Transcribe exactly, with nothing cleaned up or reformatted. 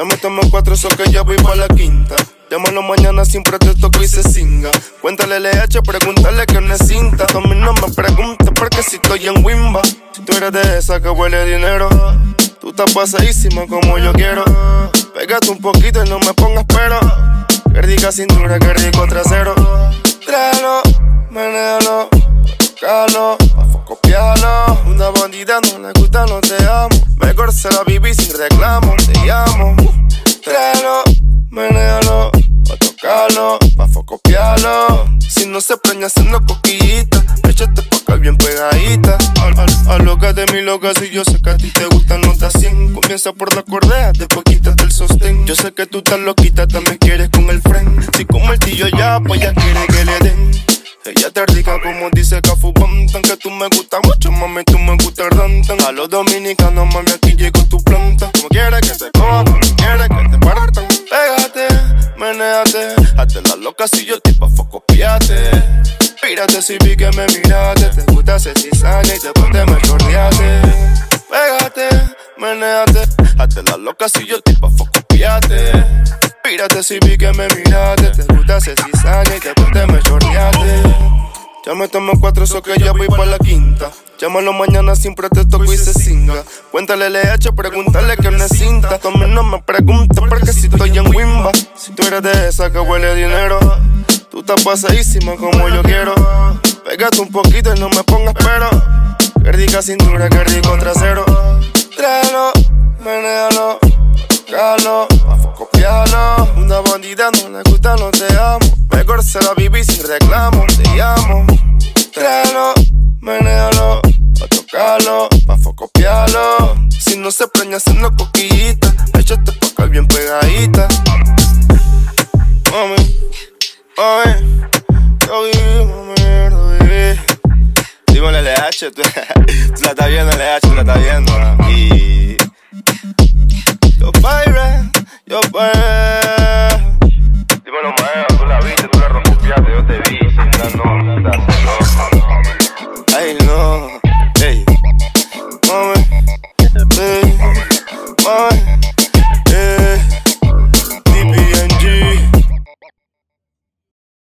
Ya me tomo cuatro, so que ya voy pa' la quinta. Llámalo mañana, siempre te toco y se singa. Cuéntale L H, pregúntale que no es cinta. A mí no me preguntes porque si estoy en Wimba. Si tú eres de esa que huele dinero, tú estás pasadísima como yo quiero. Pégate un poquito y no me pongas pero. Qué rica cintura, qué rico trasero. Tráelo, menéalo, tócalo, pa' copiarlo. Una bandida no le gusta, no te amo. Mejor se la viví sin reclamo, te llamo. Tráelo, menéalo, pa' tocarlo, pa' copiarlo. Si no se preña haciendo coquillita, échate pa' acá bien pegadita. Al, al, alócate mi loca, si yo sé que a ti te gustan notas cien. Comienza por la correa, después quítate el sostén. Yo sé que tú estás loquita, también quieres con el friend. Si como el tío ya, pues ya quiere que le den. Ella te rica como dice Cafu Bantan. Que tú me gustas mucho, mami, tú me gustas rantan. A los dominicanos, mami, aquí llegó tu planta. Como quieres que te coja, como quieres que te partan. Pégate, menéate, hazte la loca si yo te pa' copiate. Mírate si vi que me miraste. Te gusta ese cizaña y después te me chorreaste. Pégate, menéate, hazte la loca si yo te pa' copiate. Mírate si vi que me miraste. Te gusta ese cizaña y después te me chorreaste. Ya me tomo cuatro, so que ya voy pa' la quinta. Llámalo mañana, siempre te toco y se singa. Cuéntale L H, pregúntale que no es cinta. Tú a mí no me preguntes porque si estoy en Wimba. Si tú eres de esa que huele dinero, tú estás pasadísima como yo quiero. Pégate un poquito y no me pongas pero. Qué rica cintura, qué rico trasero. Tráelo, menéalo, tócalo, pa' copiarlo. Una bandida no le gusta, no te amo. Mejor se la viví sin reclamo, te llamo. Tráelo, menéalo, pa' tocarlo, pa' copiarlo. Si no se preña haciendo coquillita, échate pa' acá bien pegadita. Mami, mami, yo viví, mami, yo viví. Dímelo L H, tú, tú la estás viendo, L H, tú la estás viendo, ¿no? Y yo pirate, yo pirate.